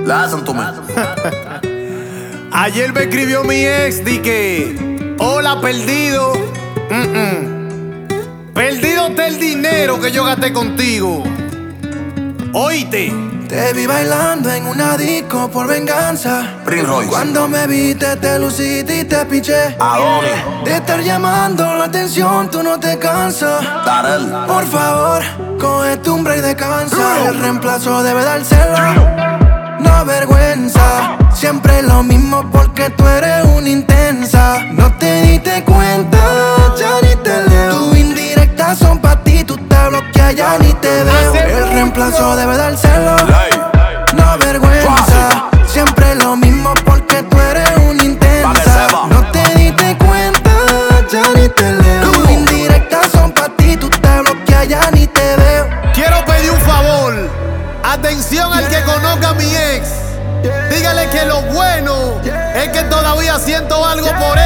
La hacen tú me. Ayer me escribió mi ex, di que hola, perdido. Perdido está el dinero que yo gasté contigo. Oíste. Te vi bailando en una disco por venganza. Prince Royce. Cuando me viste te luciste y te piché. Adonis. De estar llamando la atención tú no te cansas. Darel. Por favor, coge un break, descansa. El reemplazo debe dárselo, no vergüenza. Siempre lo mismo porque tú eres una intensa. No te diste cuenta, ya ni te leo. Tus indirectas son pa' ti, tú te bloqueas, ya ni te veo. El reemplazo debe dárselo, no vergüenza. Siempre lo mismo porque tú eres una intensa. No te diste cuenta, ya ni te leo. Tus indirectas son pa' ti, tú te bloqueas, ya ni te veo. Quiero pedir un favor. Atención al que conozca a mi ex. Dígale que lo bueno es que todavía siento algo por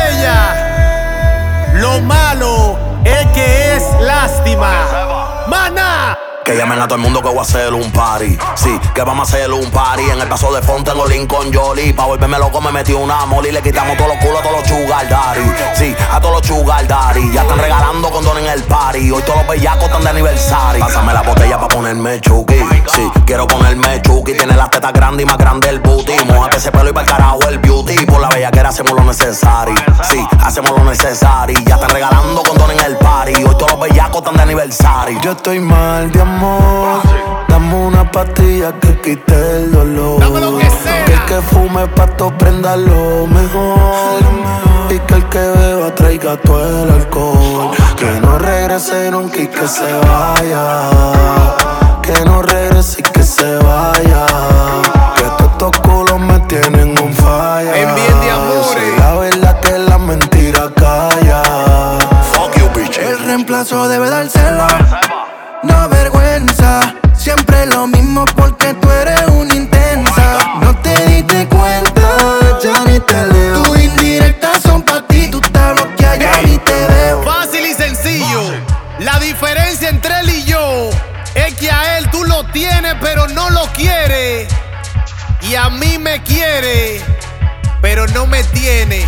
ella. Lo malo es que es lástima. ¡Maná! Que llamen a todo el mundo que voy a hacer un party. Sí, que vamos a hacer un party. En el paso de Font tengo Lincoln Jolie. Pa' volverme loco me metí una moli. Le quitamos todos los culos a todos los sugar daddy. Sí, a todos los sugar daddy. Ya están regalando condones en el party. Hoy todos los bellacos están de aniversario. Pásame la botella pa' ponerme chuki. Sí, quiero ponerme chuki. Tiene las tetas grandes y más grande el booty. Mójate ese pelo y pa'l carajo el beauty. Por la bellaquera hacemos lo necesario. Sí, hacemos lo necesario. Ya están regalando condones en el party. Hoy todos los bellacos están de aniversario. Yo estoy mal de amor. Dame una pastilla que quite el dolor. Dame lo que sea. Que el que fume pato prenda lo mejor. Y que el que beba traiga todo el alcohol. Que no regrese nunca y que se vaya. Que no regrese y que se vaya. Que todos estos culos me tienen un falla. Envíen de amores. La verdad que la mentira calla. Fuck you, bitch. El reemplazo debe dárselo, no vergüenza. Siempre lo mismo porque tú eres una intensa. No te diste cuenta, ya ni te leo. Tus indirectas son pa' ti, tú te bloqueas, ya ni te veo. Fácil y sencillo. La diferencia entre él y yo es que a él tú lo tienes pero no lo quieres. Y a mí me quiere pero no me tiene.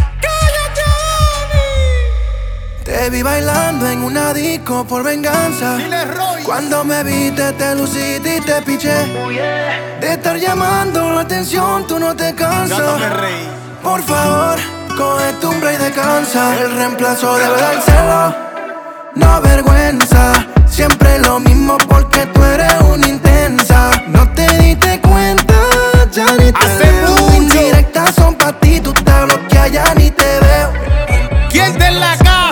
Te vi bailando en una disco por venganza. Cuando me viste te luciste y te piché. De estar llamando la atención tú no te cansas. Por favor, coge un break, descansa. El reemplazo debe dárselo, no vergüenza. Siempre lo mismo porque tú eres una intensa. No te diste cuenta, ya ni te veo. Tus indirectas son pa' ti, tú te bloqueas, ya ni te veo. ¿Quién está en la casa?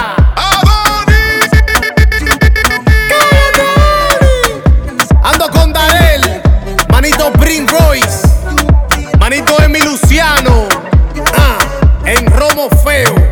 Ando con Darel, manito Prince Royce, manito Emi Luciano, en Romo Feo.